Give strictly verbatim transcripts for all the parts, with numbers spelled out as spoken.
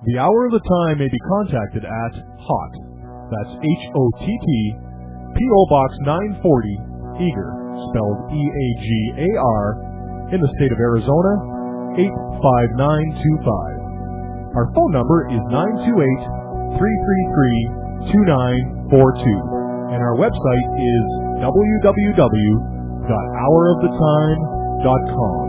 The Hour of the Time may be contacted at HOTT, that's H O T T, P O Box nine forty, Eagar, spelled E A G A R, in the state of Arizona, eight five nine two five. Our phone number is nine two eight, three three three, two nine four two, and our website is w w w dot hour of the time dot com.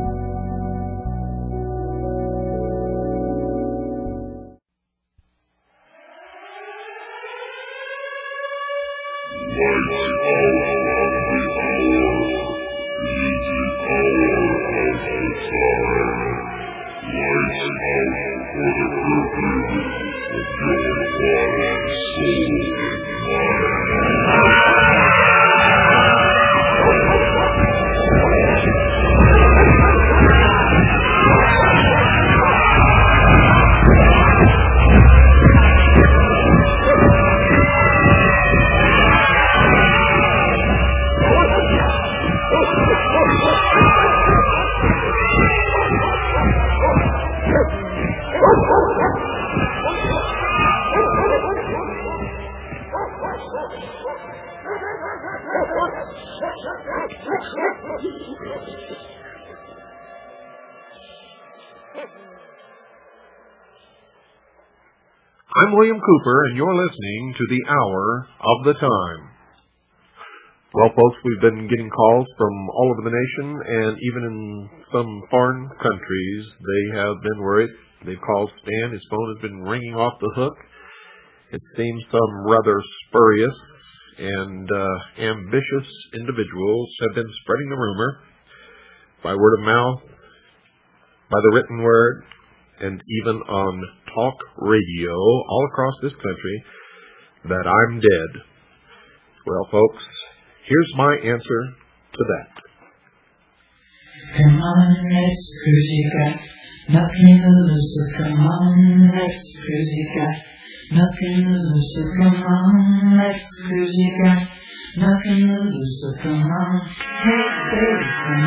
I'm William Cooper, and you're listening to the Hour of the Time. Well, folks, we've been getting calls from all over the nation, and even in some foreign countries, they have been worried. They've called Stan. His phone has been ringing off the hook. It seems some rather spurious and uh, ambitious individuals have been spreading the rumor by word of mouth, by the written word, and even on talk radio all across this country that I'm dead. Well, folks, here's my answer to that. Come on, let's cruise, you got nothing to lose, so come on, let's cruise, you got nothing to lose, so come on, let's cruise, you got nothing to lose, so come on, hey baby, come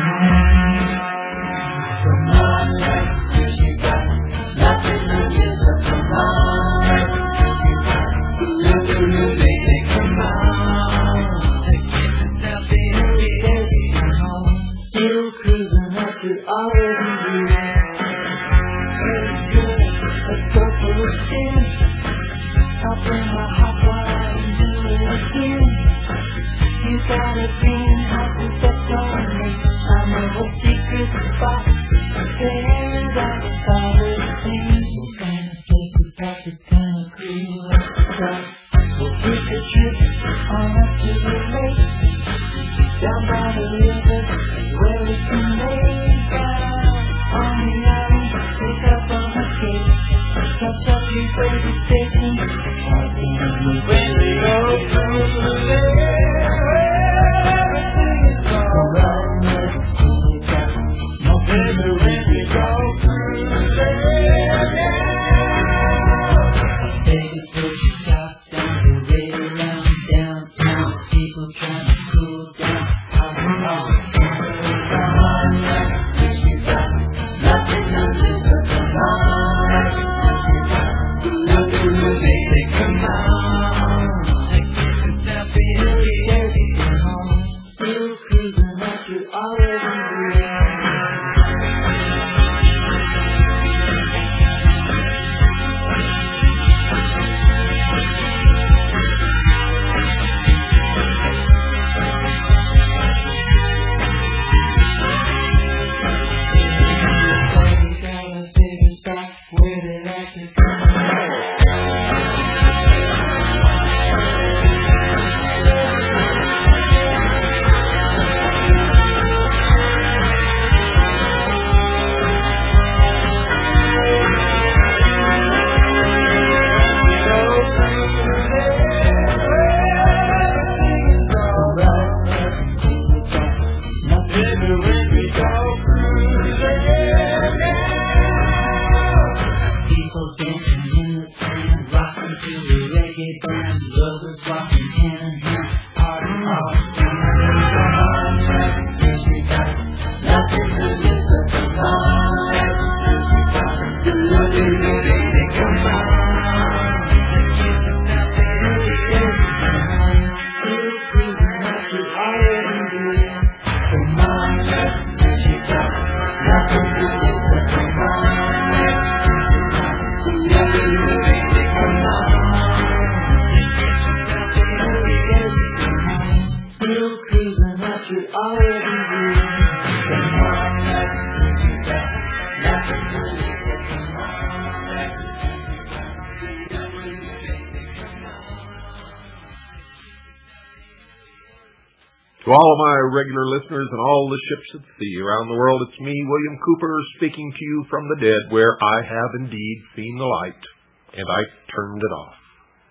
on, come on, let's cruise, you got nothing to lose, so come on, let's cruise, you got nothing to lose, baby, come on, let's get it down, baby, baby, come on, still cruising up to already very good, let's go for a spin. I'll bring my hot water and do it again. You got a green house and steps on me. I know a secret spot. There's outside of me. What kind of place we got that's kinda cool outside? We'll take a trip on up to the lake. Down by the river where we can lay down on the island. Pick up on the cake. Catch up your baby station. When we go through the lake, everything is alright. No baby, when we go through the lake, baby, put your socks down, you're way around downtown. People trying to cool down. I'm on, come on, let's push you down. Nothing to lose, so come on, let's push you down. Nothing to lose, baby, come on. Still cruising like you already knew. You got a favorite spot where they like to come. Come on. To all of my regular listeners and all the ships at sea around the world, it's me, William Cooper, speaking to you from the dead, where I have indeed seen the light, and I turned it off.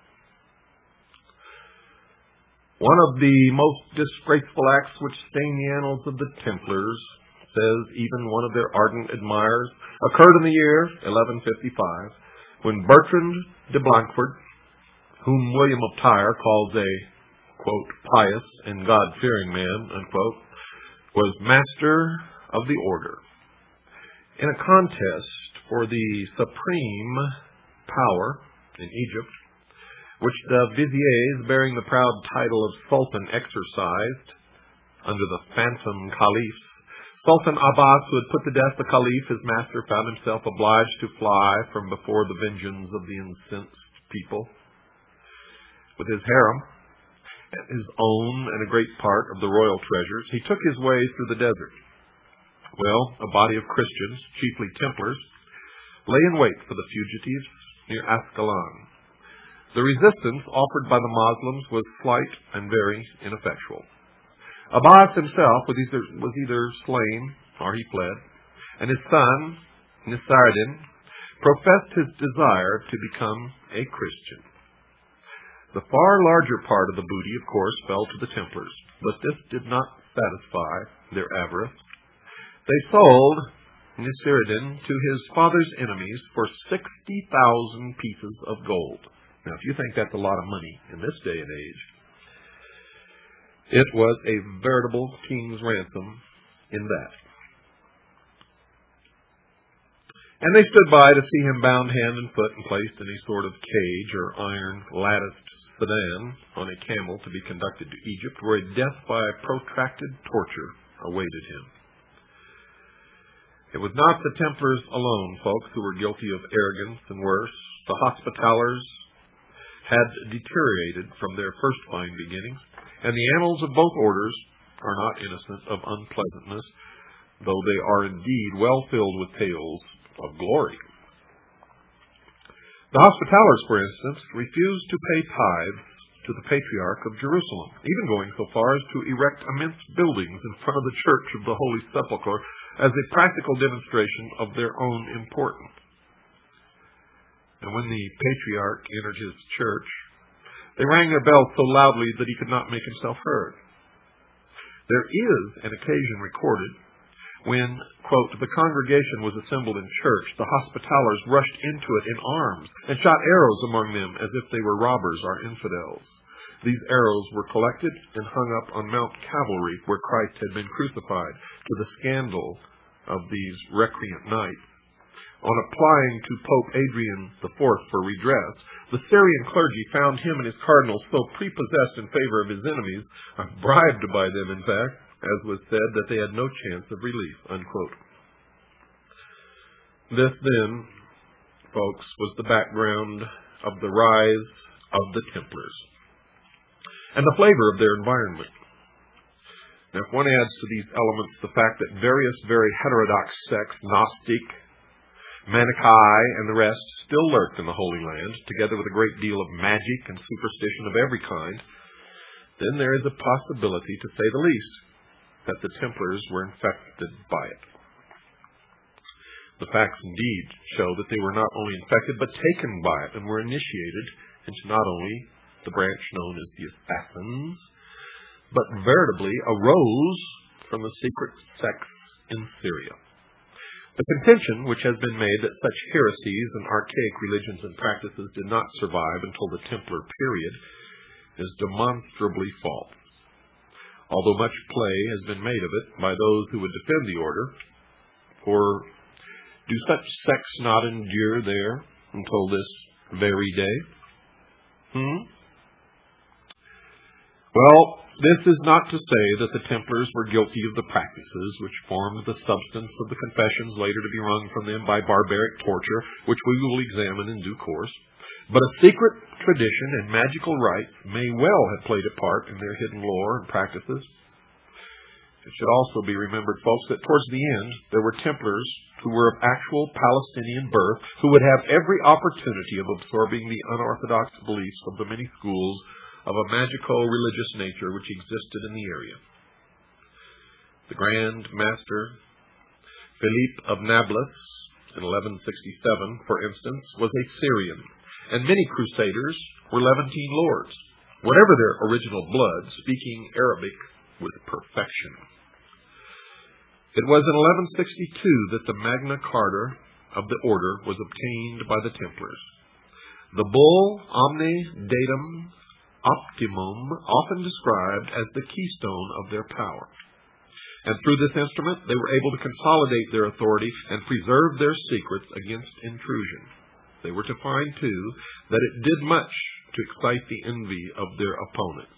One of the most disgraceful acts which stain the annals of the Templars, says even one of their ardent admirers, occurred in the year eleven fifty-five, when Bertrand de Blancfort, whom William of Tyre calls a, quote, pious and God-fearing man, unquote, was master of the order. In a contest for the supreme power in Egypt, which the viziers bearing the proud title of Sultan exercised under the phantom caliphs, Sultan Abbas, who had put to death the caliph, his master, found himself obliged to fly from before the vengeance of the incensed people. With his harem, his own and a great part of the royal treasures, he took his way through the desert. Well, a body of Christians, chiefly Templars, lay in wait for the fugitives near Ascalon. The resistance offered by the Moslems was slight and very ineffectual. Abbas himself was either, was either slain or he fled, and his son, Nasiruddin, professed his desire to become a Christian. The far larger part of the booty, of course, fell to the Templars, but this did not satisfy their avarice. They sold Nasiruddin to his father's enemies for sixty thousand pieces of gold. Now, if you think that's a lot of money in this day and age, it was a veritable king's ransom in that. And they stood by to see him bound hand and foot and placed in a sort of cage or iron latticed sedan on a camel to be conducted to Egypt, where a death by protracted torture awaited him. It was not the Templars alone, folks, who were guilty of arrogance and worse. The Hospitallers had deteriorated from their first fine beginnings, and the annals of both orders are not innocent of unpleasantness, though they are indeed well filled with tales of glory. The Hospitallers, for instance, refused to pay tithes to the Patriarch of Jerusalem, even going so far as to erect immense buildings in front of the Church of the Holy Sepulchre as a practical demonstration of their own importance. And when the Patriarch entered his church, they rang their bells so loudly that he could not make himself heard. There is an occasion recorded when, quote, the congregation was assembled in church, the Hospitallers rushed into it in arms and shot arrows among them as if they were robbers or infidels. These arrows were collected and hung up on Mount Calvary, where Christ had been crucified, to the scandal of these recreant knights. On applying to Pope Adrian the Fourth for redress, the Syrian clergy found him and his cardinals so prepossessed in favor of his enemies, bribed by them, in fact, as was said, that they had no chance of relief, unquote. This, then, folks, was the background of the rise of the Templars and the flavor of their environment. Now, if one adds to these elements the fact that various very heterodox sects, Gnostic, Manichae, and the rest, still lurked in the Holy Land, together with a great deal of magic and superstition of every kind, then there is a possibility, to say the least, that the Templars were infected by it. The facts indeed show that they were not only infected, but taken by it, and were initiated into not only the branch known as the Assassins, but veritably arose from the secret sects in Syria. The contention which has been made that such heresies and archaic religions and practices did not survive until the Templar period is demonstrably false. Although much play has been made of it by those who would defend the order, for do such sects not endure there until this very day? Hmm? Well, this is not to say that the Templars were guilty of the practices which formed the substance of the confessions later to be wrung from them by barbaric torture, which we will examine in due course. But a secret tradition and magical rites may well have played a part in their hidden lore and practices. It should also be remembered, folks, that towards the end there were Templars who were of actual Palestinian birth, who would have every opportunity of absorbing the unorthodox beliefs of the many schools of a magical religious nature which existed in the area. The Grand Master Philippe of Nablus, in eleven sixty-seven, for instance, was a Syrian, and many crusaders were Levantine lords, whatever their original blood, speaking Arabic with perfection. It was in eleven sixty-two that the Magna Carta of the order was obtained by the Templars. The bull Omne Datum Optimum, often described as the keystone of their power. And through this instrument, they were able to consolidate their authority and preserve their secrets against intrusion. They were to find, too, that it did much to excite the envy of their opponents.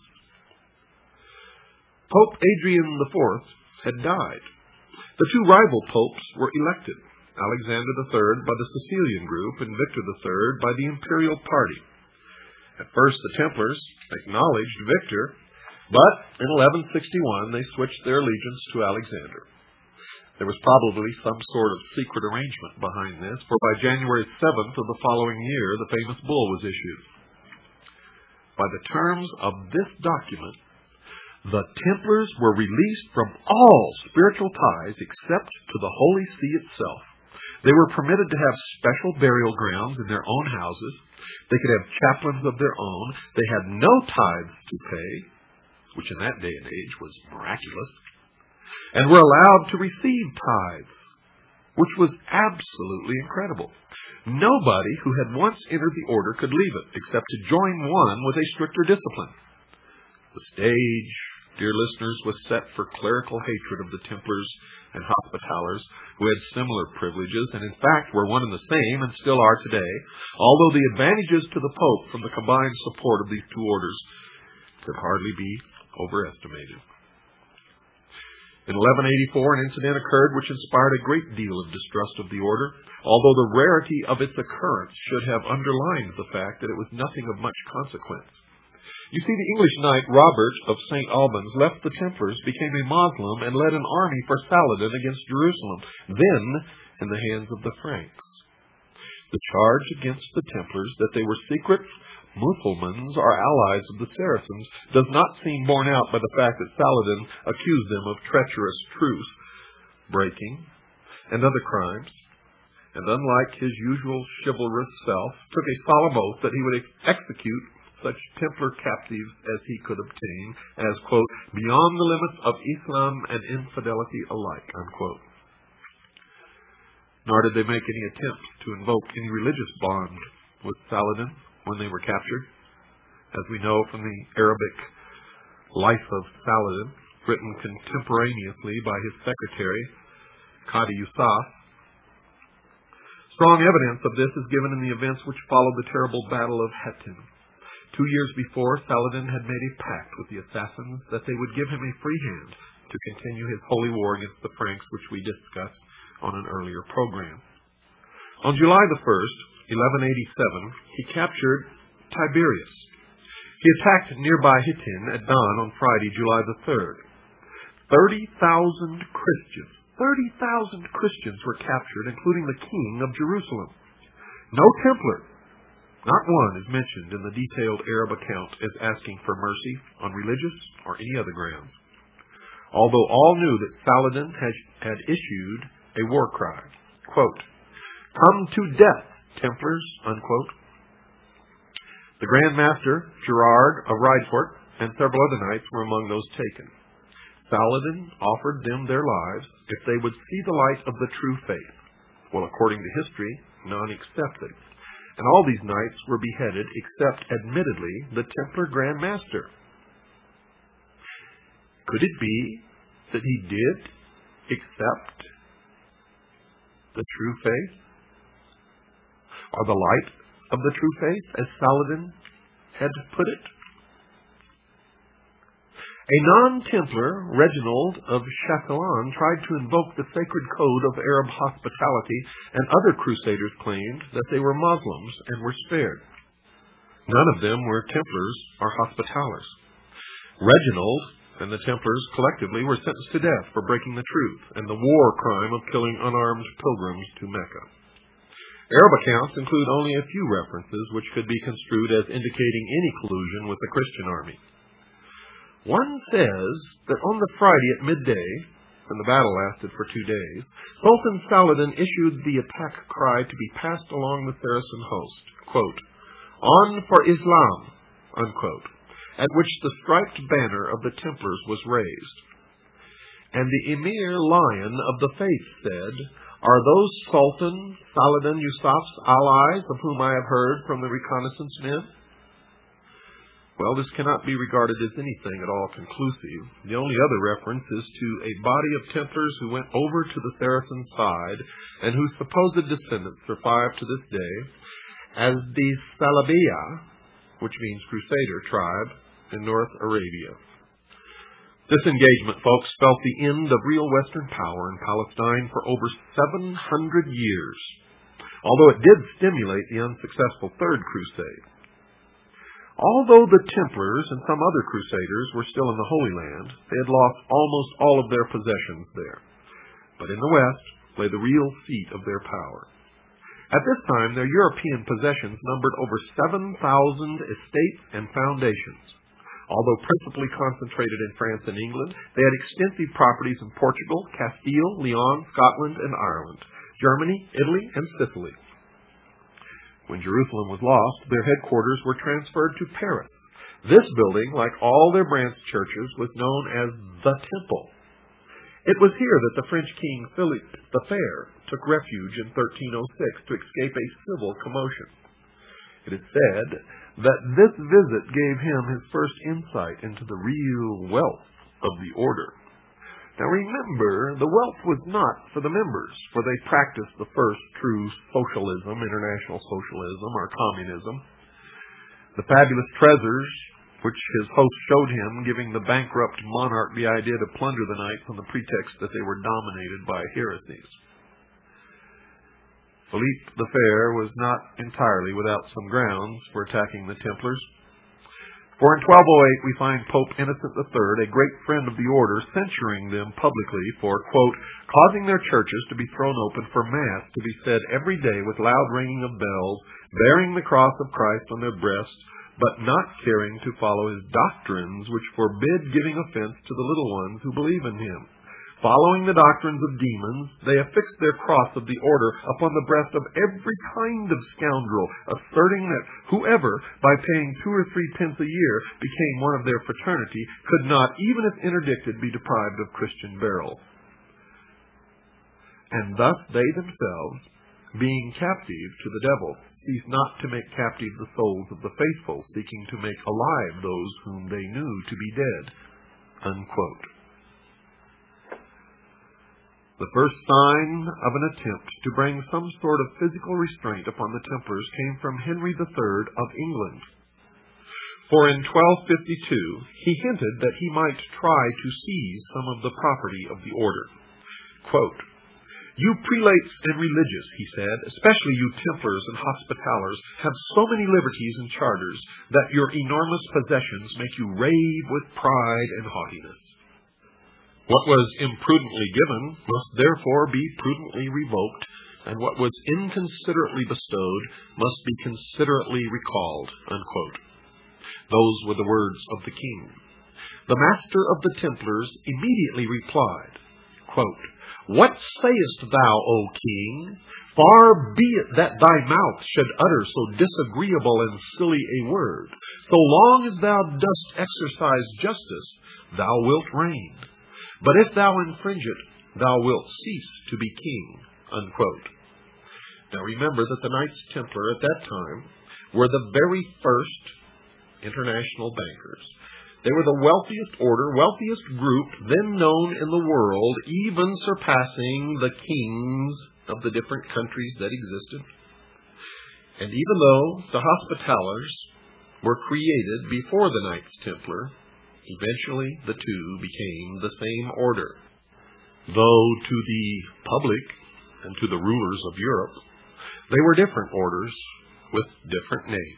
Pope Adrian the Fourth had died. The two rival popes were elected, Alexander the Third by the Sicilian group and Victor the Third by the imperial party. At first, the Templars acknowledged Victor, but in eleven sixty-one they switched their allegiance to Alexander. There was probably some sort of secret arrangement behind this, for by January seventh of the following year, the famous bull was issued. By the terms of this document, the Templars were released from all spiritual ties except to the Holy See itself. They were permitted to have special burial grounds in their own houses. They could have chaplains of their own. They had no tithes to pay, which in that day and age was miraculous, and were allowed to receive tithes, which was absolutely incredible. Nobody who had once entered the order could leave it, except to join one with a stricter discipline. The stage, dear listeners, was set for clerical hatred of the Templars and Hospitallers, who had similar privileges, and in fact were one and the same, and still are today, although the advantages to the Pope from the combined support of these two orders could hardly be overestimated. In eleven eighty-four, an incident occurred which inspired a great deal of distrust of the order, although the rarity of its occurrence should have underlined the fact that it was nothing of much consequence. You see, the English knight Robert of Saint Albans left the Templars, became a Moslem, and led an army for Saladin against Jerusalem, then in the hands of the Franks. The charge against the Templars that they were secret Mussulmans or allies of the Saracens does not seem borne out by the fact that Saladin accused them of treacherous truce breaking and other crimes, and unlike his usual chivalrous self, took a solemn oath that he would execute such Templar captives as he could obtain as, quote, beyond the limits of Islam and infidelity alike, unquote. Nor did they make any attempt to invoke any religious bond with Saladin when they were captured. As we know from the Arabic Life of Saladin, written contemporaneously by his secretary, Qadi Yusuf, strong evidence of this is given in the events which followed the terrible Battle of Hattin. Two years before, Saladin had made a pact with the assassins that they would give him a free hand to continue his holy war against the Franks, which we discussed on an earlier program. On July the first, eleven eighty-seven, he captured Tiberias. He attacked nearby Hattin at dawn on Friday, July the third. Thirty thousand Christians, thirty thousand Christians were captured, including the king of Jerusalem. No Templar, not one, is mentioned in the detailed Arab account as asking for mercy on religious or any other grounds, although all knew that Saladin had, had issued a war cry, quote, come to death, Templars, unquote. The Grand Master, Gerard of Rydfort, and several other knights were among those taken. Saladin offered them their lives if they would see the light of the true faith. Well, according to history, none accepted. And all these knights were beheaded except, admittedly, the Templar Grand Master. Could it be that he did accept the true faith, or the light of the true faith, as Saladin had put it? A non-Templar, Reginald of Chatillon, tried to invoke the sacred code of Arab hospitality, and other crusaders claimed that they were Muslims and were spared. None of them were Templars or Hospitallers. Reginald and the Templars collectively were sentenced to death for breaking the truth and the war crime of killing unarmed pilgrims to Mecca. Arab accounts include only a few references which could be construed as indicating any collusion with the Christian army. One says that on the Friday at midday, and the battle lasted for two days, Sultan Saladin issued the attack cry to be passed along the Saracen host, quote, "On for Islam," unquote, at which the striped banner of the Templars was raised. And the Emir Lion of the Faith said, "Are those Sultan Saladin Yusuf's allies of whom I have heard from the reconnaissance men?" Well, this cannot be regarded as anything at all conclusive. The only other reference is to a body of Templars who went over to the Saracen side and whose supposed descendants survive to this day as the Salabiya, which means Crusader tribe, in North Arabia. This engagement, folks, spelt the end of real Western power in Palestine for over seven hundred years, although it did stimulate the unsuccessful Third Crusade. Although the Templars and some other Crusaders were still in the Holy Land, they had lost almost all of their possessions there. But in the West lay the real seat of their power. At this time, their European possessions numbered over seven thousand estates and foundations. Although principally concentrated in France and England, they had extensive properties in Portugal, Castile, Leon, Scotland, and Ireland, Germany, Italy, and Sicily. When Jerusalem was lost, their headquarters were transferred to Paris. This building, like all their branch churches, was known as the Temple. It was here that the French king Philippe the Fair took refuge in thirteen oh six to escape a civil commotion. It is said that this visit gave him his first insight into the real wealth of the order. Now remember, the wealth was not for the members, for they practiced the first true socialism, international socialism, or communism. The fabulous treasures which his host showed him, giving the bankrupt monarch the idea to plunder the knights on the pretext that they were dominated by heresies. Philippe the Fair was not entirely without some grounds for attacking the Templars. For in twelve oh eight we find Pope Innocent the Third, a great friend of the order, censuring them publicly for, quote, "causing their churches to be thrown open for Mass to be said every day with loud ringing of bells, bearing the cross of Christ on their breasts, but not caring to follow his doctrines, which forbid giving offense to the little ones who believe in him. Following the doctrines of demons, they affixed their cross of the order upon the breast of every kind of scoundrel, asserting that whoever, by paying two or three pence a year, became one of their fraternity, could not, even if interdicted, be deprived of Christian burial. And thus they themselves, being captive to the devil, ceased not to make captive the souls of the faithful, seeking to make alive those whom they knew to be dead." Unquote. The first sign of an attempt to bring some sort of physical restraint upon the Templars came from Henry the Third of England. For in twelve fifty-two he hinted that he might try to seize some of the property of the order. Quote, "You prelates and religious," he said, "especially you Templars and Hospitallers, have so many liberties and charters that your enormous possessions make you rave with pride and haughtiness. What was imprudently given must therefore be prudently revoked, and what was inconsiderately bestowed must be considerately recalled." Unquote. Those were the words of the king. The master of the Templars immediately replied, quote, "What sayest thou, O king? Far be it that thy mouth should utter so disagreeable and silly a word. So long as thou dost exercise justice, thou wilt reign. But if thou infringe it, thou wilt cease to be king." Unquote. Now remember that the Knights Templar at that time were the very first international bankers. They were the wealthiest order, wealthiest group then known in the world, even surpassing the kings of the different countries that existed. And even though the Hospitallers were created before the Knights Templar, eventually the two became the same order, though to the public and to the rulers of Europe, they were different orders with different names.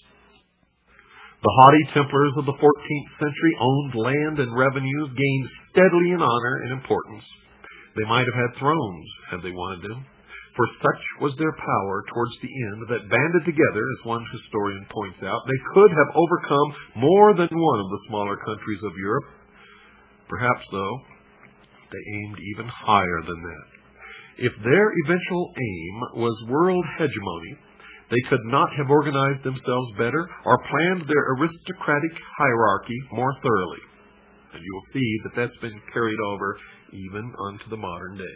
The haughty Templars of the fourteenth century owned land and revenues, gained steadily in honor and importance. They might have had thrones had they wanted them, for such was their power towards the end that, banded together, as one historian points out, they could have overcome more than one of the smaller countries of Europe. Perhaps, though, they aimed even higher than that. If their eventual aim was world hegemony, they could not have organized themselves better or planned their aristocratic hierarchy more thoroughly. And you will see that that's been carried over even onto the modern day.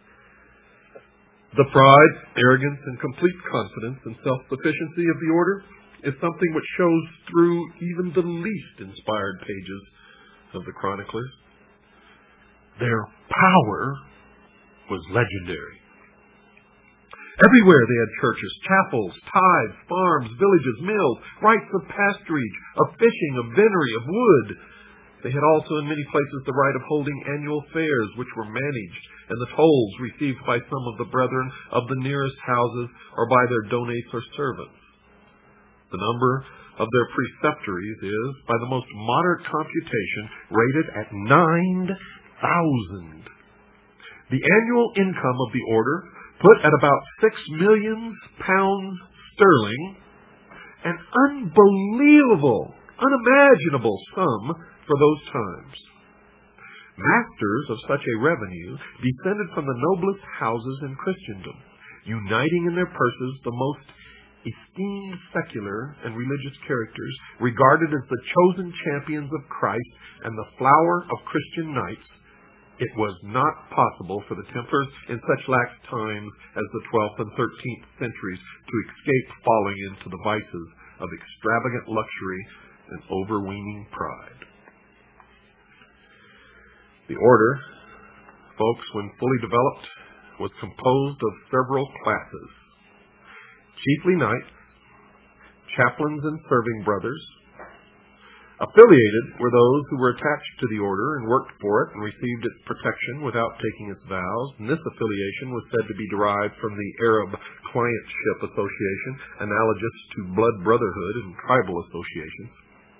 The pride, arrogance, and complete confidence and self-sufficiency of the order is something which shows through even the least inspired pages of the chroniclers. Their power was legendary. Everywhere they had churches, chapels, tithes, farms, villages, mills, rights of pasturage, of fishing, of venery, of wood. They had also in many places the right of holding annual fairs, which were managed, and the tolls received by some of the brethren of the nearest houses or by their donates or servants. The number of their preceptories is, by the most moderate computation, rated at nine thousand. The annual income of the order, put at about six millions pounds sterling, an unbelievable, unimaginable sum for those times. Masters of such a revenue descended from the noblest houses in Christendom, uniting in their purses the most esteemed secular and religious characters, regarded as the chosen champions of Christ and the flower of Christian knights. It was not possible for the Templars in such lax times as the twelfth and thirteenth centuries to escape falling into the vices of extravagant luxury and overweening pride. The order, folks, when fully developed, was composed of several classes. Chiefly knights, chaplains and serving brothers. Affiliated were those who were attached to the order and worked for it and received its protection without taking its vows. And this affiliation was said to be derived from the Arab clientship association, analogous to blood brotherhood and tribal associations.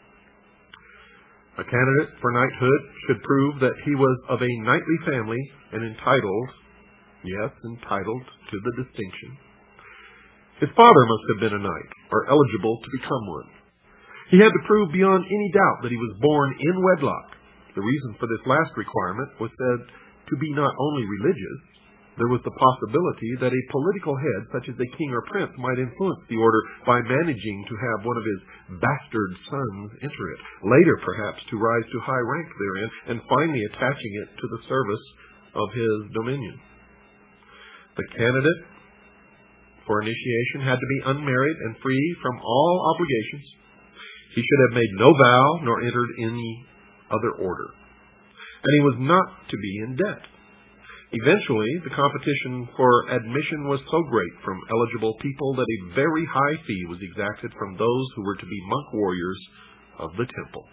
A candidate for knighthood should prove that he was of a knightly family and entitled, yes, entitled to the distinction. His father must have been a knight, or eligible to become one. He had to prove beyond any doubt that he was born in wedlock. The reason for this last requirement was said to be not only religious. There was the possibility that a political head, such as a king or prince, might influence the order by managing to have one of his bastard sons enter it, later perhaps to rise to high rank therein, and finally attaching it to the service of his dominion. The candidate for initiation had to be unmarried and free from all obligations. He should have made no vow nor entered any other order. And he was not to be in debt. Eventually, the competition for admission was so great from eligible people that a very high fee was exacted from those who were to be monk warriors of the temple.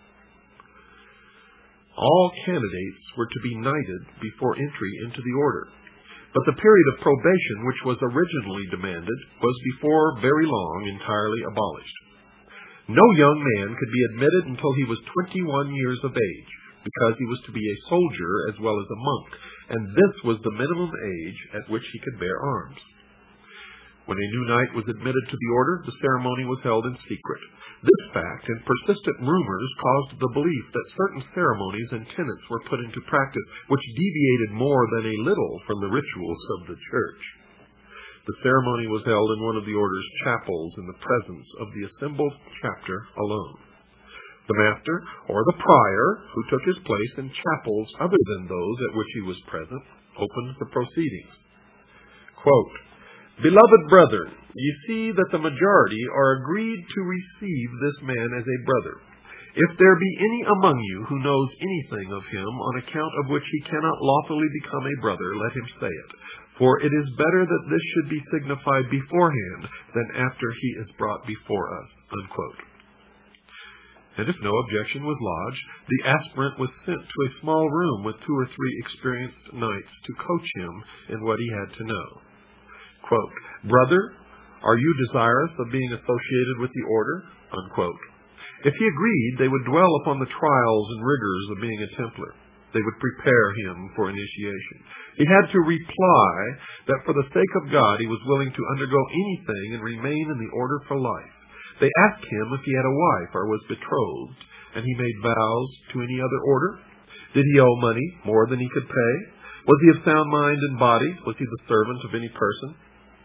All candidates were to be knighted before entry into the order. But the period of probation, which was originally demanded, was before very long entirely abolished. No young man could be admitted until he was twenty-one years of age, because he was to be a soldier as well as a monk, and this was the minimum age at which he could bear arms. When a new knight was admitted to the order, the ceremony was held in secret. This fact and persistent rumors caused the belief that certain ceremonies and tenets were put into practice which deviated more than a little from the rituals of the church. The ceremony was held in one of the order's chapels in the presence of the assembled chapter alone. The master, or the prior, who took his place in chapels other than those at which he was present, opened the proceedings. Quote, "Beloved brethren, ye see that the majority are agreed to receive this man as a brother. If there be any among you who knows anything of him on account of which he cannot lawfully become a brother, let him say it. For it is better that this should be signified beforehand than after he is brought before us." Unquote. And if no objection was lodged, the aspirant was sent to a small room with two or three experienced knights to coach him in what he had to know. Quote, "Brother, are you desirous of being associated with the order?" Unquote. If he agreed, they would dwell upon the trials and rigors of being a Templar. They would prepare him for initiation. He had to reply that for the sake of God he was willing to undergo anything and remain in the order for life. They asked him if he had a wife or was betrothed, and he made vows to any other order. Did he owe money more than he could pay? Was he of sound mind and body? Was he the servant of any person?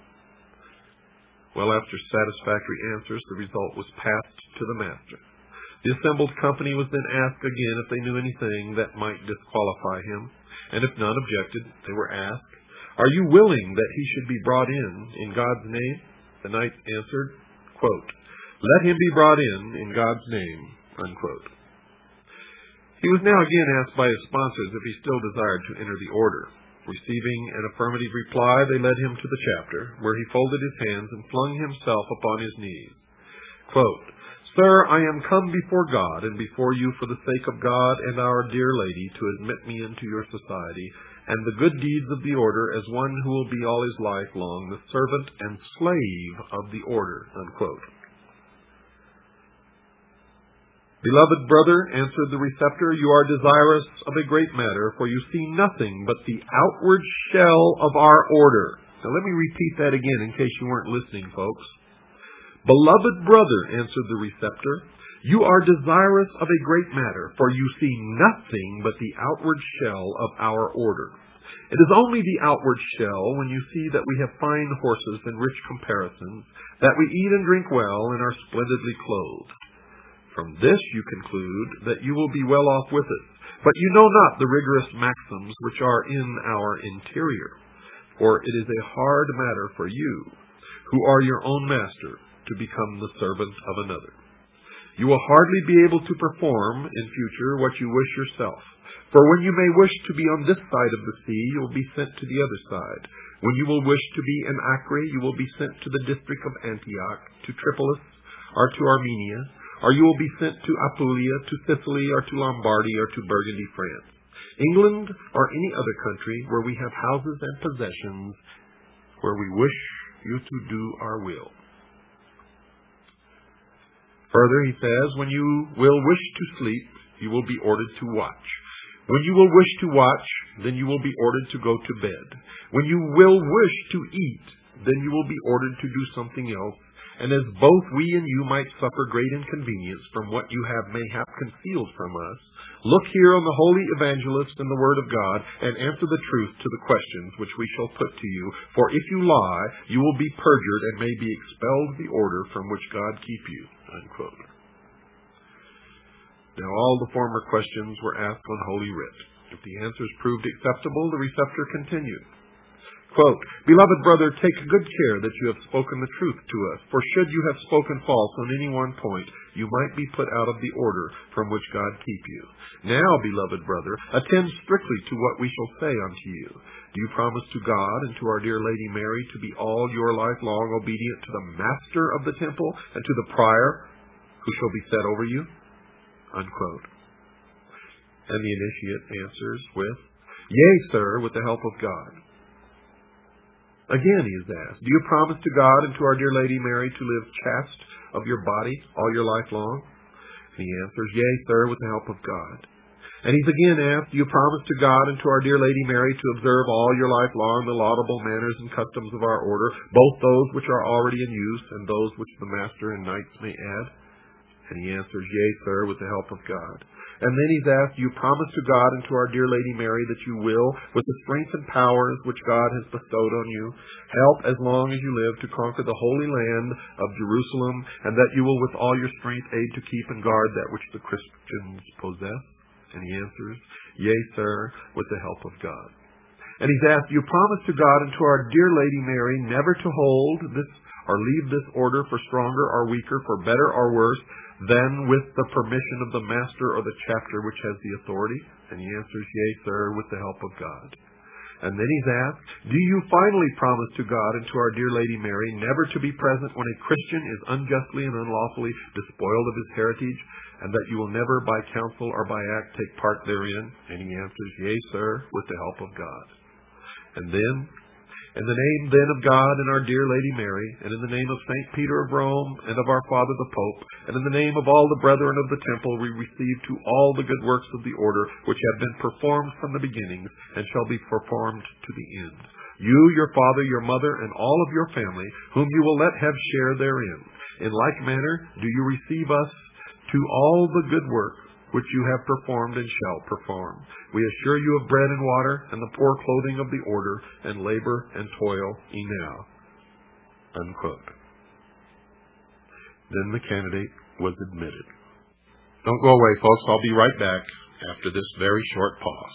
Well, after satisfactory answers, the result was passed to the master. The assembled company was then asked again if they knew anything that might disqualify him, and if none objected, they were asked, "Are you willing that he should be brought in in God's name?" The knights answered, quote, "Let him be brought in in God's name," unquote. He was now again asked by his sponsors if he still desired to enter the order. Receiving an affirmative reply, they led him to the chapter, where he folded his hands and flung himself upon his knees. Quote, "Sir, I am come before God and before you for the sake of God and our dear Lady to admit me into your society and the good deeds of the order as one who will be all his life long the servant and slave of the order," unquote. "Beloved brother," answered the receptor, "you are desirous of a great matter, for you see nothing but the outward shell of our order." Now let me repeat that again in case you weren't listening, folks. "Beloved brother," answered the receptor, "you are desirous of a great matter, for you see nothing but the outward shell of our order. It is only the outward shell when you see that we have fine horses and rich comparisons, that we eat and drink well and are splendidly clothed. From this you conclude that you will be well off with us, but you know not the rigorous maxims which are in our interior. For it is a hard matter for you, who are your own master, to become the servant of another. You will hardly be able to perform in future what you wish yourself. For when you may wish to be on this side of the sea, you will be sent to the other side. When you will wish to be in Acre, you will be sent to the district of Antioch, to Tripolis, or to Armenia, or you will be sent to Apulia, to Sicily, or to Lombardy, or to Burgundy, France, England, or any other country where we have houses and possessions, where we wish you to do our will." Further, he says, "When you will wish to sleep, you will be ordered to watch. When you will wish to watch, then you will be ordered to go to bed. When you will wish to eat, then you will be ordered to do something else. And as both we and you might suffer great inconvenience from what you have mayhap concealed from us, look here on the holy evangelist and the word of God, and answer the truth to the questions which we shall put to you. For if you lie, you will be perjured and may be expelled the order from which God keep you," unquote. Now all the former questions were asked on Holy Writ. If the answers proved acceptable, the receptor continued. Quote, "Beloved brother, take good care that you have spoken the truth to us, for should you have spoken false on any one point, you might be put out of the order from which God keep you. Now, beloved brother, attend strictly to what we shall say unto you. Do you promise to God and to our dear Lady Mary to be all your life long obedient to the master of the temple and to the prior who shall be set over you?" Unquote. And the initiate answers with, "Yea, sir, with the help of God." Again he is asked, "Do you promise to God and to our dear Lady Mary to live chaste of your body all your life long?" And he answers, "Yea, sir, with the help of God." And he's again asked, "Do you promise to God and to our dear Lady Mary to observe all your life long the laudable manners and customs of our order, both those which are already in use and those which the master and knights may add?" And he answers, "Yea, sir, with the help of God." And then he's asked, "Do you promise to God and to our dear Lady Mary that you will, with the strength and powers which God has bestowed on you, help as long as you live to conquer the holy land of Jerusalem, and that you will with all your strength aid to keep and guard that which the Christians possess?" And he answers, "Yea, sir, with the help of God." And he's asked, "Do you promise to God and to our dear Lady Mary never to hold this or leave this order for stronger or weaker, for better or worse, than with the permission of the master or the chapter which has the authority?" And he answers, "Yea, sir, with the help of God." And then he's asked, "Do you finally promise to God and to our dear Lady Mary never to be present when a Christian is unjustly and unlawfully despoiled of his heritage, and that you will never by counsel or by act take part therein?" And he answers, "Yea, sir, with the help of God." And then, "In the name then of God and our dear Lady Mary, and in the name of Saint Peter of Rome, and of our Father the Pope, and in the name of all the brethren of the temple, we receive to all the good works of the order which have been performed from the beginnings, and shall be performed to the end. You, your father, your mother, and all of your family, whom you will let have share therein. In like manner do you receive us to all the good work which you have performed and shall perform. We assure you of bread and water, and the poor clothing of the order, and labor and toil enow." Unquote. Then the candidate was admitted. Don't go away, folks. I'll be right back after this very short pause.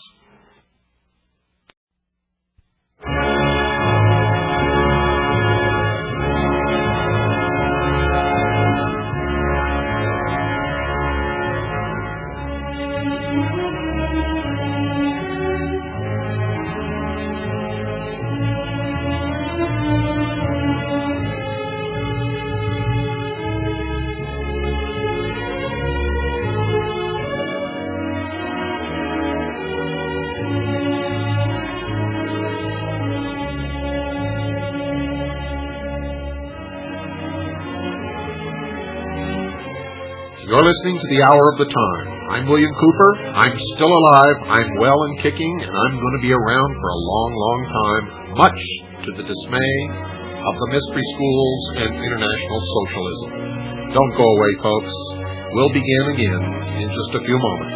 You're listening to the Hour of the Time. I'm William Cooper. I'm still alive. I'm well and kicking, and I'm going to be around for a long, long time, much to the dismay of the mystery schools and international socialism. Don't go away, folks. We'll begin again in just a few moments.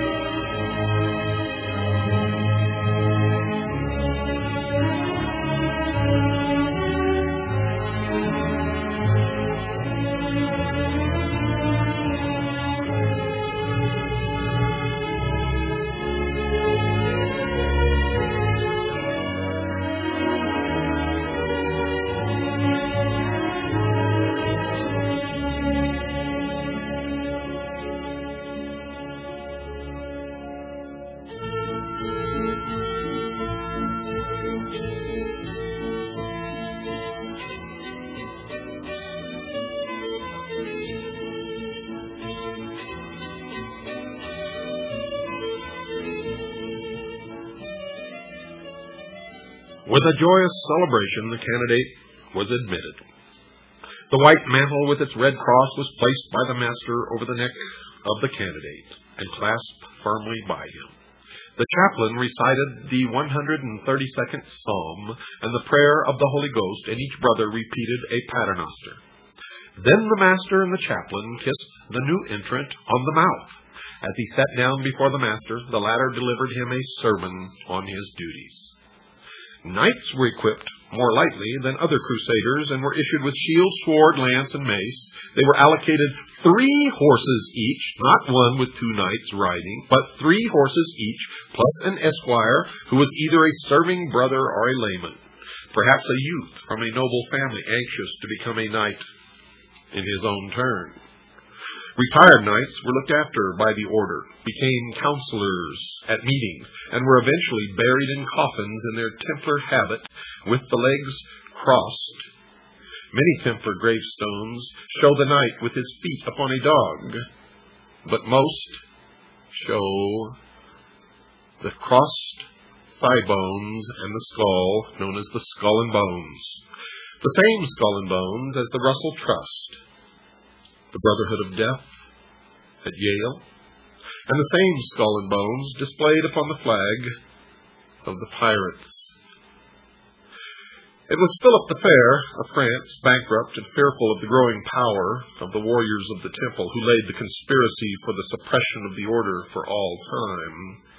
With a joyous celebration, the candidate was admitted. The white mantle with its red cross was placed by the master over the neck of the candidate and clasped firmly by him. The chaplain recited the one hundred thirty-second Psalm and the prayer of the Holy Ghost, and each brother repeated a paternoster. Then the master and the chaplain kissed the new entrant on the mouth. As he sat down before the master, the latter delivered him a sermon on his duties. Knights were equipped more lightly than other crusaders and were issued with shield, sword, lance, and mace. They were allocated three horses each, not one with two knights riding, but three horses each, plus an esquire who was either a serving brother or a layman, perhaps a youth from a noble family anxious to become a knight in his own turn. Retired knights were looked after by the order, became counselors at meetings, and were eventually buried in coffins in their Templar habit with the legs crossed. Many Templar gravestones show the knight with his feet upon a dog, but most show the crossed thigh bones and the skull, known as the skull and bones. The same skull and bones as the Russell Trust, the Brotherhood of Death at Yale, and the same skull and bones displayed upon the flag of the pirates. It was Philip the Fair of France, bankrupt and fearful of the growing power of the warriors of the temple, who laid the conspiracy for the suppression of the order for all time.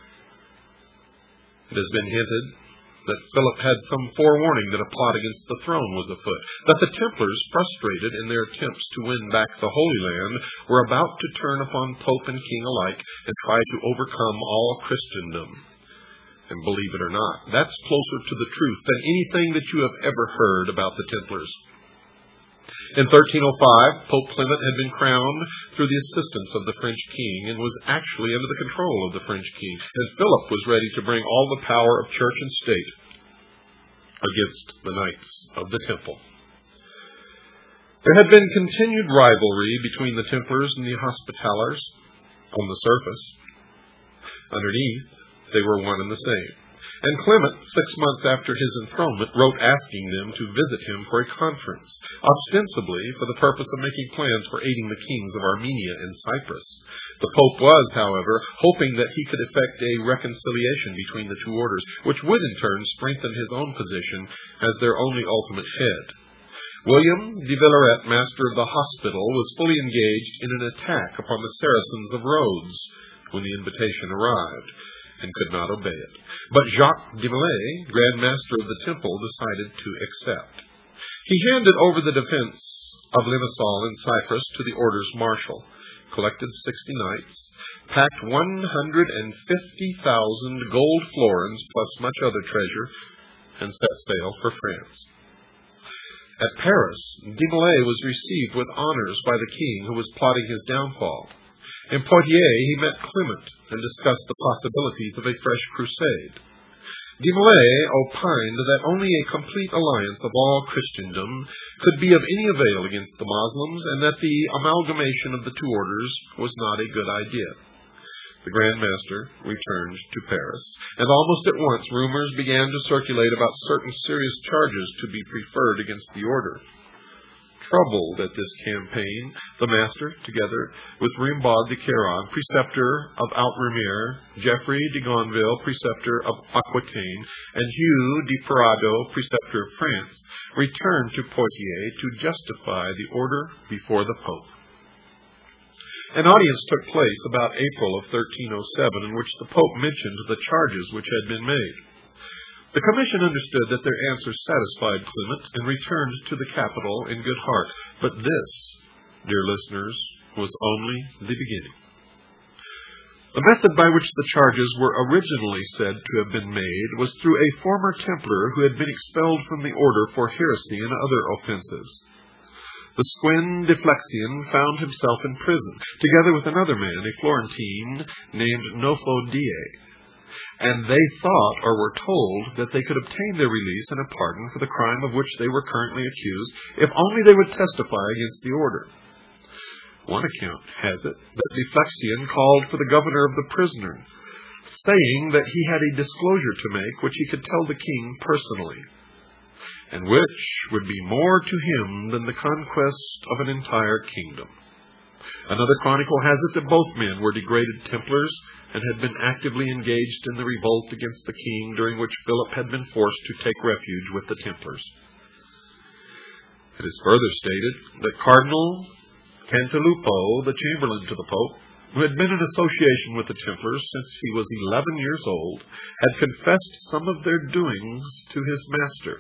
It has been hinted that Philip had some forewarning that a plot against the throne was afoot, that the Templars, frustrated in their attempts to win back the Holy Land, were about to turn upon Pope and King alike and try to overcome all Christendom. And believe it or not, that's closer to the truth than anything that you have ever heard about the Templars. In thirteen oh five, Pope Clement had been crowned through the assistance of the French king and was actually under the control of the French king, and Philip was ready to bring all the power of church and state against the Knights of the Temple. There had been continued rivalry between the Templars and the Hospitallers on the surface. Underneath, they were one and the same. And Clement, six months after his enthronement, wrote asking them to visit him for a conference, ostensibly for the purpose of making plans for aiding the kings of Armenia and Cyprus. The Pope was, however, hoping that he could effect a reconciliation between the two orders, which would in turn strengthen his own position as their only ultimate head. William de Villaret, master of the hospital, was fully engaged in an attack upon the Saracens of Rhodes when the invitation arrived, and could not obey it. But Jacques de Molay, Grand Master of the Temple, decided to accept. He handed over the defense of Limassol in Cyprus to the orders martial, collected sixty knights, packed one hundred fifty thousand gold florins plus much other treasure, and set sail for France. At Paris, de Molay was received with honors by the king, who was plotting his downfall. In Poitiers, he met Clement and discussed the possibilities of a fresh crusade. De Molay opined that only a complete alliance of all Christendom could be of any avail against the Moslems, and that the amalgamation of the two orders was not a good idea. The Grand Master returned to Paris, and almost at once rumors began to circulate about certain serious charges to be preferred against the order. Troubled at this campaign, the Master, together with Rimbaud de Queyron, preceptor of Outremer, Geoffrey de Gonville, preceptor of Aquitaine, and Hugh de Parado, preceptor of France, returned to Poitiers to justify the order before the Pope. An audience took place about April of thirteen oh seven, in which the Pope mentioned the charges which had been made. The commission understood that their answer satisfied Clement and returned to the capital in good heart. But this, dear listeners, was only the beginning. The method by which the charges were originally said to have been made was through a former Templar who had been expelled from the order for heresy and other offenses. The Squin de Flexian found himself in prison, together with another man, a Florentine named Nofo Die, and they thought or were told that they could obtain their release and a pardon for the crime of which they were currently accused, if only they would testify against the order. One account has it that de Flexian called for the governor of the prisoner, saying that he had a disclosure to make which he could tell the king personally, and which would be more to him than the conquest of an entire kingdom. Another chronicle has it that both men were degraded Templars and had been actively engaged in the revolt against the king, during which Philip had been forced to take refuge with the Templars. It is further stated that Cardinal Cantilupo, the chamberlain to the Pope, who had been in association with the Templars since he was eleven years old, had confessed some of their doings to his master.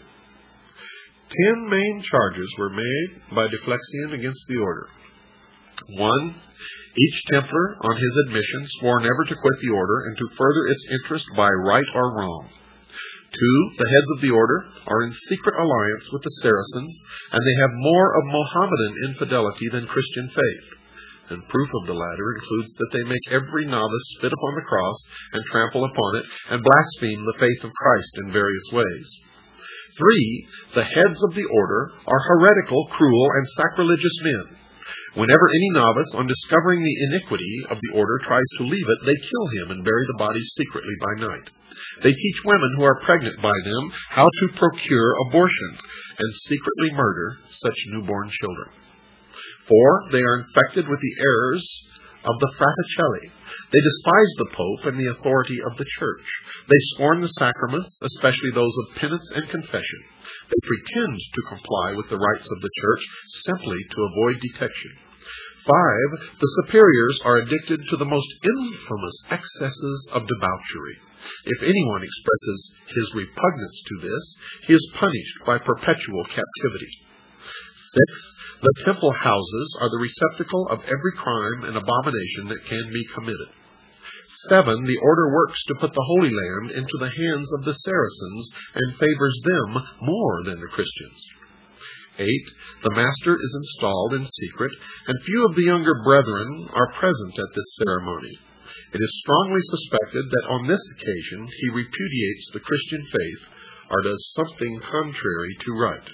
Ten main charges were made by de Flexian against the order. One, each Templar, on his admission, swore never to quit the order and to further its interest by right or wrong. Two, the heads of the order are in secret alliance with the Saracens, and they have more of Mohammedan infidelity than Christian faith. And proof of the latter includes that they make every novice spit upon the cross and trample upon it, and blaspheme the faith of Christ in various ways. Three, the heads of the order are heretical, cruel, and sacrilegious men. Whenever any novice, on discovering the iniquity of the order, tries to leave it, they kill him and bury the body secretly by night. They teach women who are pregnant by them how to procure abortion and secretly murder such newborn children. Four, they are infected with the errors of the Fraticelli. They despise the Pope and the authority of the Church. They scorn the sacraments, especially those of penance and confession. They pretend to comply with the rites of the Church simply to avoid detection. Five, the superiors are addicted to the most infamous excesses of debauchery. If anyone expresses his repugnance to this, he is punished by perpetual captivity. Six, the temple houses are the receptacle of every crime and abomination that can be committed. Seven, the order works to put the Holy Land into the hands of the Saracens and favors them more than the Christians. Eight, the master is installed in secret, and few of the younger brethren are present at this ceremony. It is strongly suspected that on this occasion he repudiates the Christian faith or does something contrary to right.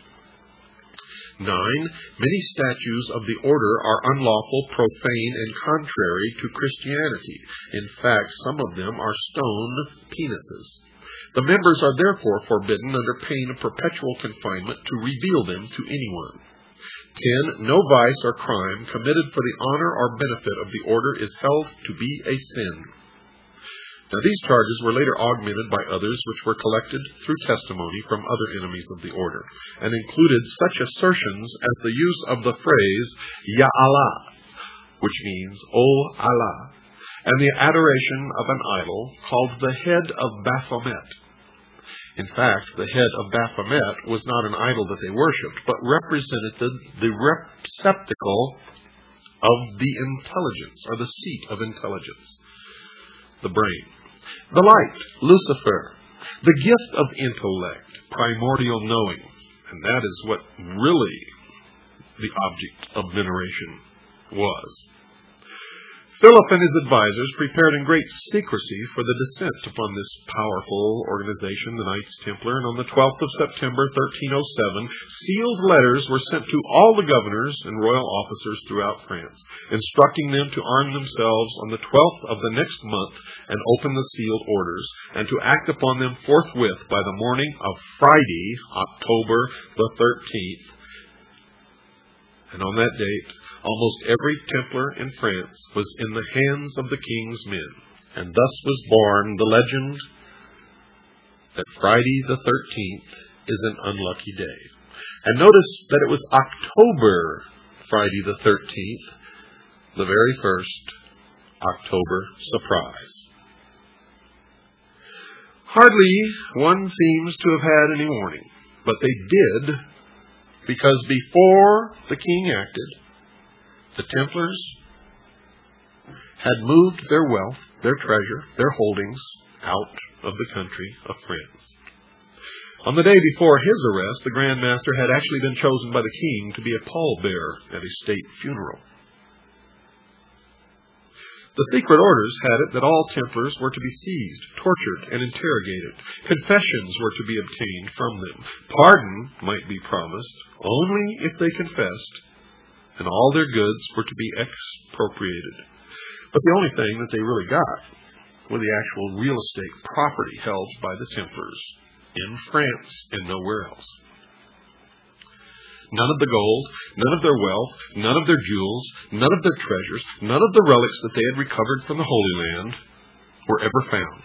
Nine, many statues of the order are unlawful, profane, and contrary to Christianity. In fact, some of them are stone penises. The members are therefore forbidden under pain of perpetual confinement to reveal them to anyone. Ten, no vice or crime committed for the honor or benefit of the order is held to be a sin. Now, these charges were later augmented by others which were collected through testimony from other enemies of the order, and included such assertions as the use of the phrase Ya Allah, which means O Allah, and the adoration of an idol called the head of Baphomet. In fact, the head of Baphomet was not an idol that they worshipped, but represented the, the receptacle of the intelligence, or the seat of intelligence, the brain. The light, Lucifer, the gift of intellect, primordial knowing, and that is what really the object of veneration was. Philip and his advisors prepared in great secrecy for the descent upon this powerful organization, the Knights Templar, and on the twelfth of September, thirteen oh seven, sealed letters were sent to all the governors and royal officers throughout France, instructing them to arm themselves on the twelfth of the next month and open the sealed orders, and to act upon them forthwith by the morning of Friday, October the thirteenth. And on that date, almost every Templar in France was in the hands of the king's men, and thus was born the legend that Friday the thirteenth is an unlucky day. And notice that it was October Friday the thirteenth, the very first October surprise. Hardly one seems to have had any warning, but they did, because before the king acted, the Templars had moved their wealth, their treasure, their holdings out of the country of France. On the day before his arrest, the Grand Master had actually been chosen by the king to be a pallbearer at a state funeral. The secret orders had it that all Templars were to be seized, tortured, and interrogated. Confessions were to be obtained from them. Pardon might be promised only if they confessed, and all their goods were to be expropriated. But the only thing that they really got were the actual real estate property held by the Templars in France and nowhere else. None of the gold, none of their wealth, none of their jewels, none of their treasures, none of the relics that they had recovered from the Holy Land were ever found.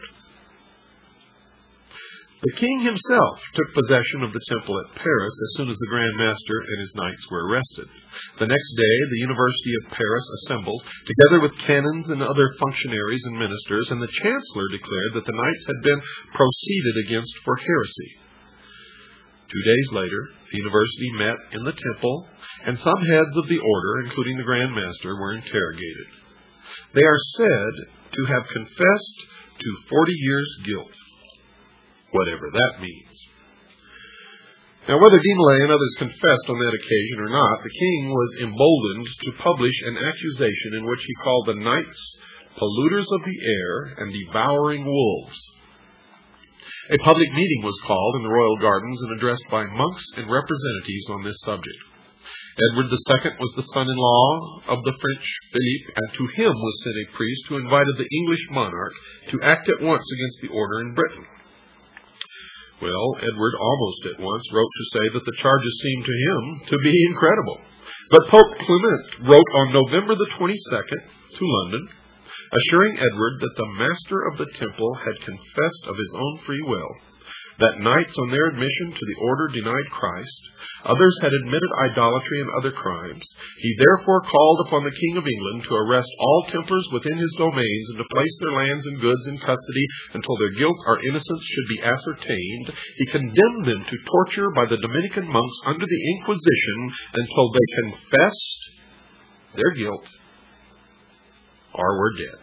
The king himself took possession of the temple at Paris as soon as the Grand Master and his knights were arrested. The next day, the University of Paris assembled, together with canons and other functionaries and ministers, and the chancellor declared that the knights had been proceeded against for heresy. Two days later, the university met in the temple, and some heads of the order, including the Grand Master, were interrogated. They are said to have confessed to forty years' guilt, whatever that means. Now, whether Demolay and others confessed on that occasion or not, the king was emboldened to publish an accusation in which he called the knights polluters of the air and devouring wolves. A public meeting was called in the royal gardens and addressed by monks and representatives on this subject. Edward the Second was the son-in-law of the French Philippe, and to him was sent a priest who invited the English monarch to act at once against the order in Britain. Well, Edward almost at once wrote to say that the charges seemed to him to be incredible. But Pope Clement wrote on November the twenty-second to London, assuring Edward that the master of the temple had confessed of his own free will, that knights on their admission to the order denied Christ, others had admitted idolatry and other crimes. He therefore called upon the King of England to arrest all Templars within his domains and to place their lands and goods in custody until their guilt or innocence should be ascertained. He condemned them to torture by the Dominican monks under the Inquisition until they confessed their guilt or were dead.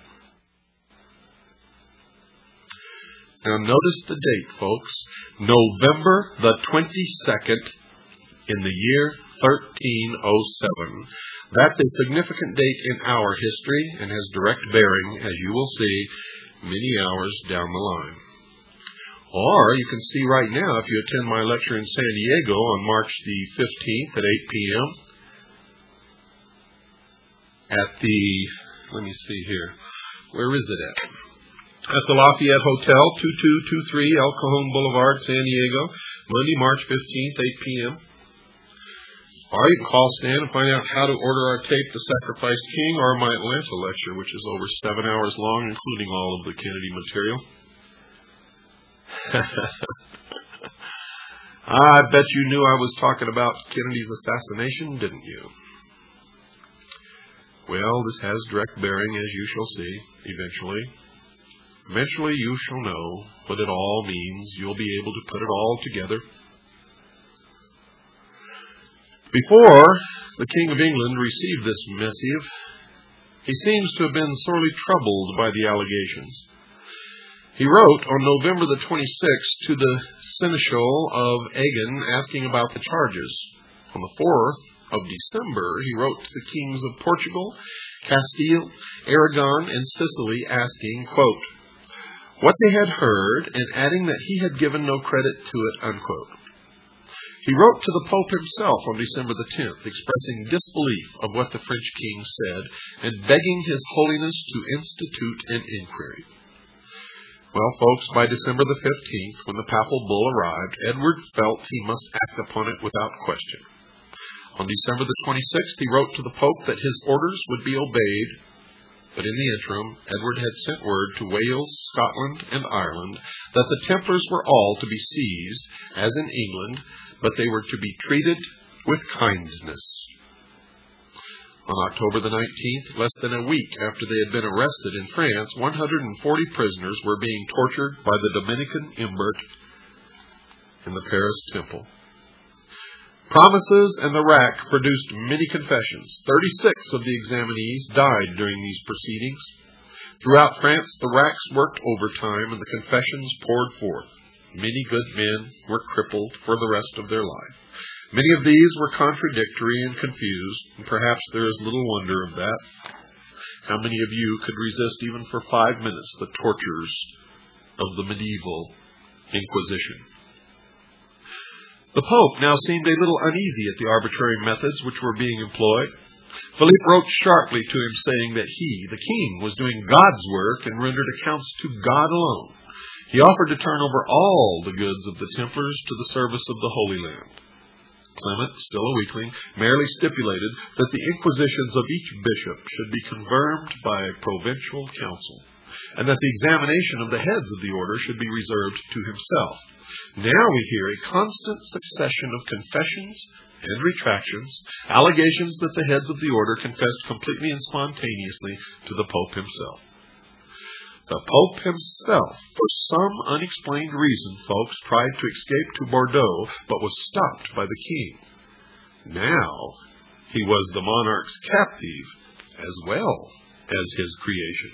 Now notice the date, folks. November the twenty-second in the year thirteen oh seven. That's a significant date in our history and has direct bearing, as you will see, many hours down the line. Or you can see right now, if you attend my lecture in San Diego on March the fifteenth at eight p.m. at the, let me see here, where is it at? At the Lafayette Hotel, twenty-two twenty-three El Cajon Boulevard, San Diego, Monday, March fifteenth, eight p.m. Or you can call Stan and find out how to order our tape, The Sacrificed King, or my Atlanta lecture, which is over seven hours long, including all of the Kennedy material. I bet you knew I was talking about Kennedy's assassination, didn't you? Well, this has direct bearing, as you shall see, eventually. Eventually you shall know what it all means. You'll be able to put it all together. Before the King of England received this missive, he seems to have been sorely troubled by the allegations. He wrote on November the twenty-sixth to the Seneschal of Agen asking about the charges. On the fourth of December, he wrote to the kings of Portugal, Castile, Aragon, and Sicily asking, quote, what they had heard, and adding that he had given no credit to it, unquote. He wrote to the Pope himself on December the tenth, expressing disbelief of what the French king said and begging His Holiness to institute an inquiry. Well, folks, by December the fifteenth, when the papal bull arrived, Edward felt he must act upon it without question. On December the twenty-sixth, he wrote to the Pope that his orders would be obeyed, but in the interim, Edward had sent word to Wales, Scotland, and Ireland that the Templars were all to be seized, as in England, but they were to be treated with kindness. On October the nineteenth, less than a week after they had been arrested in France, one hundred forty prisoners were being tortured by the Dominican Imbert in the Paris Temple. Promises and the rack produced many confessions. Thirty-six of the examinees died during these proceedings. Throughout France, the racks worked overtime and the confessions poured forth. Many good men were crippled for the rest of their life. Many of these were contradictory and confused, and perhaps there is little wonder of that. How many of you could resist even for five minutes the tortures of the medieval Inquisition? The Pope now seemed a little uneasy at the arbitrary methods which were being employed. Philip wrote sharply to him saying that he, the king, was doing God's work and rendered accounts to God alone. He offered to turn over all the goods of the Templars to the service of the Holy Land. Clement, still a weakling, merely stipulated that the inquisitions of each bishop should be confirmed by a provincial council, and that the examination of the heads of the order should be reserved to himself. Now we hear a constant succession of confessions and retractions, allegations that the heads of the order confessed completely and spontaneously to the Pope himself. The Pope himself, for some unexplained reason, folks, tried to escape to Bordeaux, but was stopped by the king. Now he was the monarch's captive as well as his creation.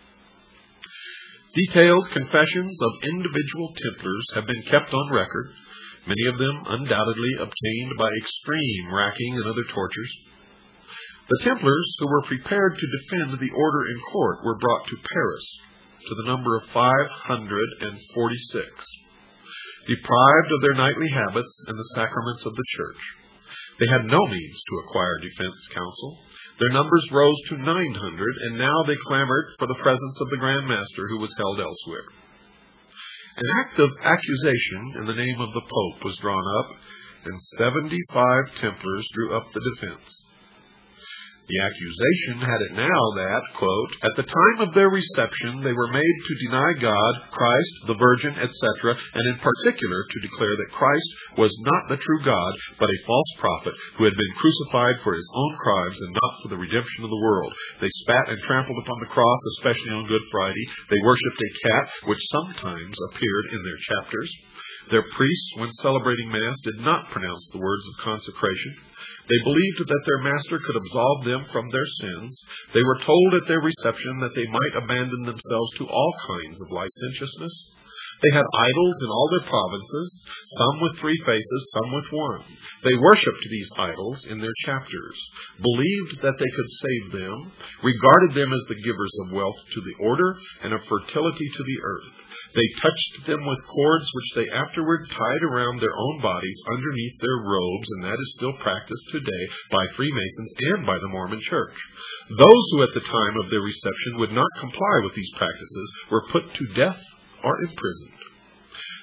Detailed confessions of individual Templars have been kept on record, many of them undoubtedly obtained by extreme racking and other tortures. The Templars who were prepared to defend the order in court were brought to Paris, to the number of five hundred forty-six, deprived of their knightly habits and the sacraments of the Church. They had no means to acquire defense counsel. Their numbers rose to nine hundred, and now they clamored for the presence of the Grand Master, who was held elsewhere. An act of accusation in the name of the Pope was drawn up, and seventy-five Templars drew up the defense. The accusation had it now that, quote, at the time of their reception they were made to deny God, Christ, the Virgin, et cetera, and in particular to declare that Christ was not the true God, but a false prophet who had been crucified for his own crimes and not for the redemption of the world. They spat and trampled upon the cross, especially on Good Friday. They worshipped a cat, which sometimes appeared in their chapters. Their priests, when celebrating Mass, did not pronounce the words of consecration. They believed that their master could absolve them from their sins. They were told at their reception that they might abandon themselves to all kinds of licentiousness. They had idols in all their provinces, some with three faces, some with one. They worshipped these idols in their chapters, believed that they could save them, regarded them as the givers of wealth to the order and of fertility to the earth. They touched them with cords which they afterward tied around their own bodies underneath their robes, and that is still practiced today by Freemasons and by the Mormon Church. Those who at the time of their reception would not comply with these practices were put to death or imprisoned.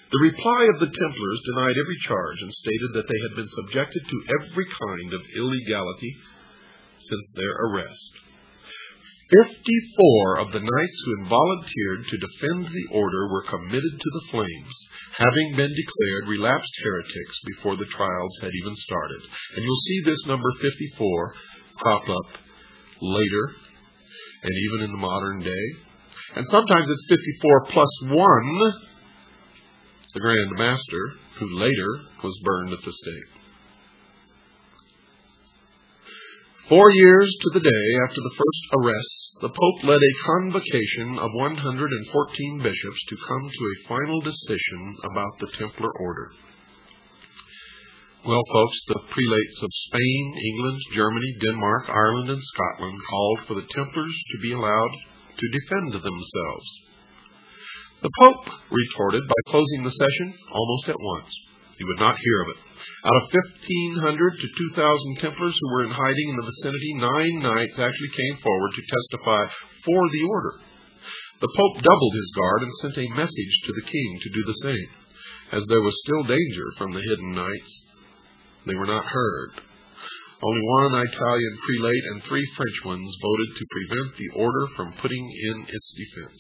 The reply of the Templars denied every charge and stated that they had been subjected to every kind of illegality since their arrest. Fifty-four of the knights who had volunteered to defend the order were committed to the flames, having been declared relapsed heretics before the trials had even started. And you'll see this number fifty-four crop up later, and even in the modern day. And sometimes it's fifty-four plus one, the Grand Master, who later was burned at the stake. Four years to the day after the first arrests, the Pope led a convocation of one hundred fourteen bishops to come to a final decision about the Templar order. Well, folks, the prelates of Spain, England, Germany, Denmark, Ireland, and Scotland called for the Templars to be allowed to defend themselves. The Pope retorted by closing the session almost at once. He would not hear of it. Out of fifteen hundred to two thousand Templars who were in hiding in the vicinity, nine knights actually came forward to testify for the order. The Pope doubled his guard and sent a message to the king to do the same. As there was still danger from the hidden knights, they were not heard. Only one Italian prelate and three French ones voted to prevent the order from putting in its defense.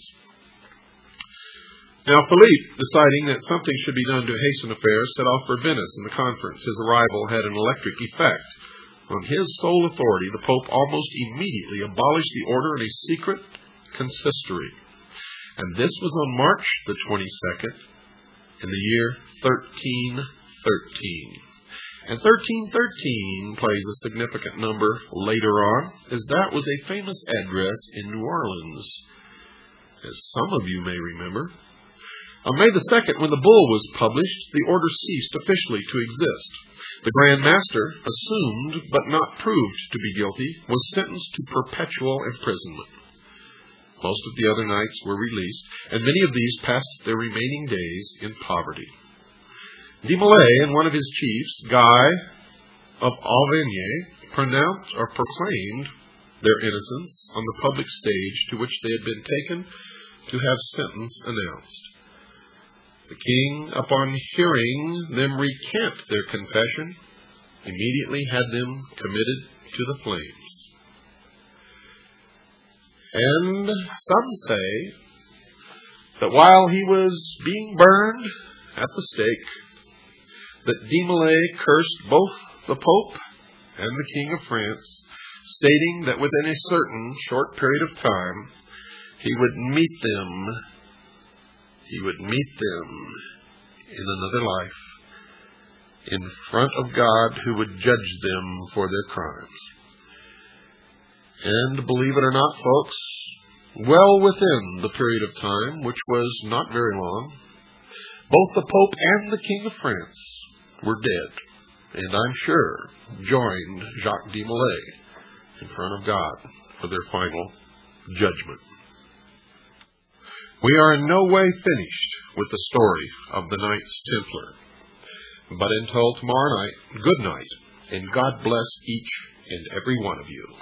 Now, Philippe, deciding that something should be done to hasten affairs, set off for Venice in the conference. His arrival had an electric effect. On his sole authority, the Pope almost immediately abolished the order in a secret consistory. And this was on March the twenty-second in the year thirteen thirteen. And thirteen thirteen plays a significant number later on, as that was a famous address in New Orleans, as some of you may remember. On May the second, when the bull was published, the order ceased officially to exist. The Grand Master, assumed but not proved to be guilty, was sentenced to perpetual imprisonment. Most of the other knights were released, and many of these passed their remaining days in poverty. De Molay and one of his chiefs, Guy of Auvergne, pronounced or proclaimed their innocence on the public stage to which they had been taken to have sentence announced. The king, upon hearing them recant their confession, immediately had them committed to the flames. And some say that while he was being burned at the stake, that De Molay cursed both the Pope and the King of France, stating that within a certain short period of time he would meet them He would meet them in another life, in front of God, who would judge them for their crimes. And believe it or not, folks, well within the period of time, which was not very long, both the Pope and the King of France were dead, and I'm sure joined Jacques de Molay in front of God for their final judgment. We are in no way finished with the story of the Knights Templar. But until tomorrow night, good night, and God bless each and every one of you.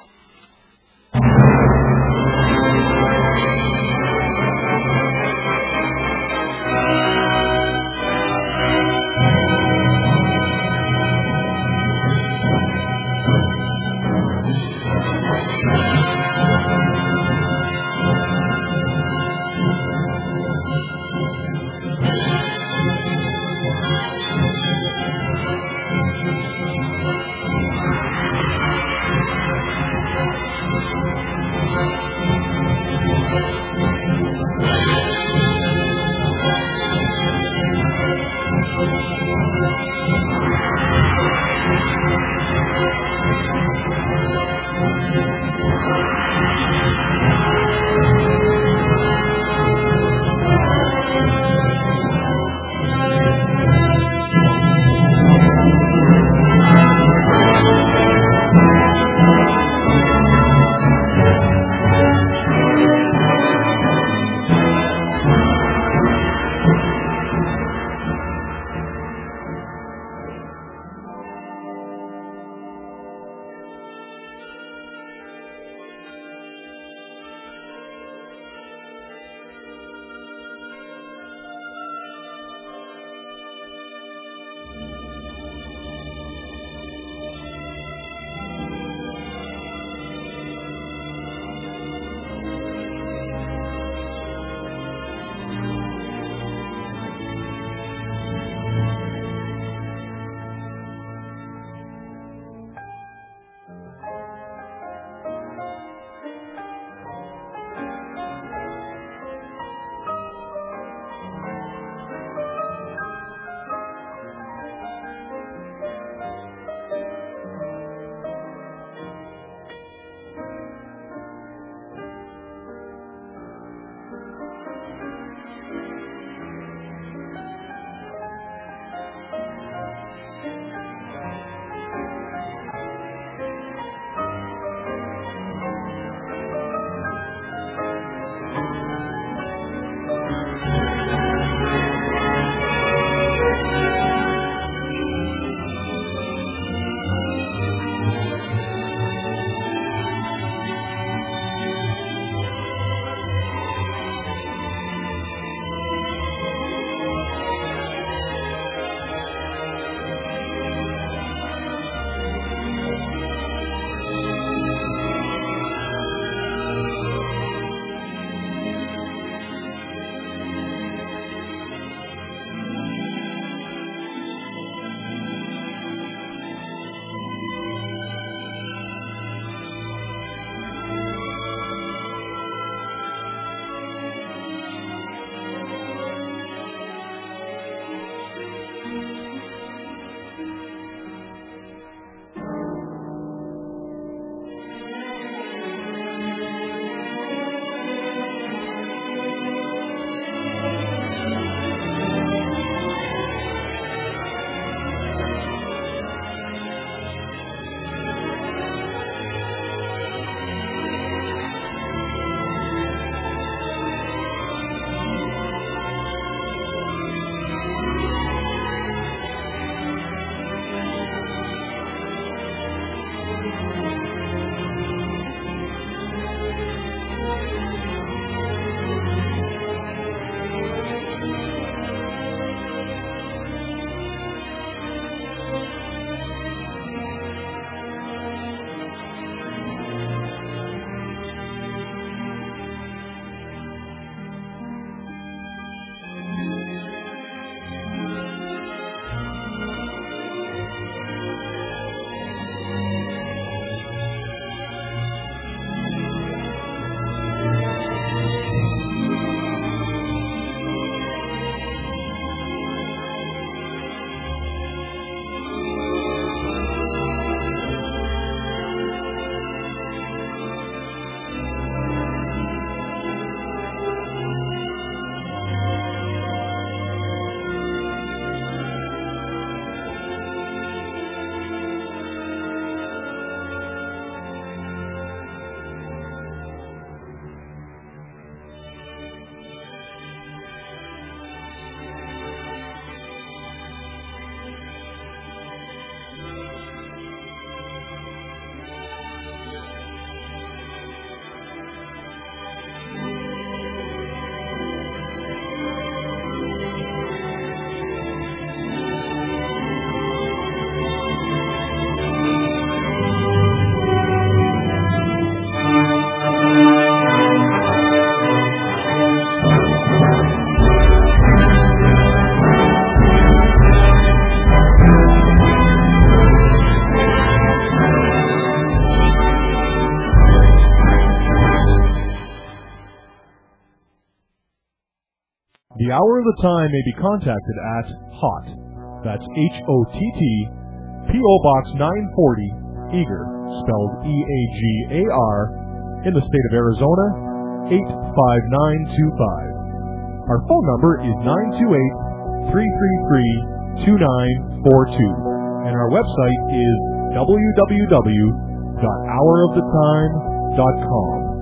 The Hour of the Time may be contacted at HOTT, that's H O T T, P O Box nine forty, Eagar, spelled E A G A R, in the state of Arizona, eight five nine two five. Our phone number is nine two eight, three three three, two nine four two, and our website is w w w dot hour of the time dot com.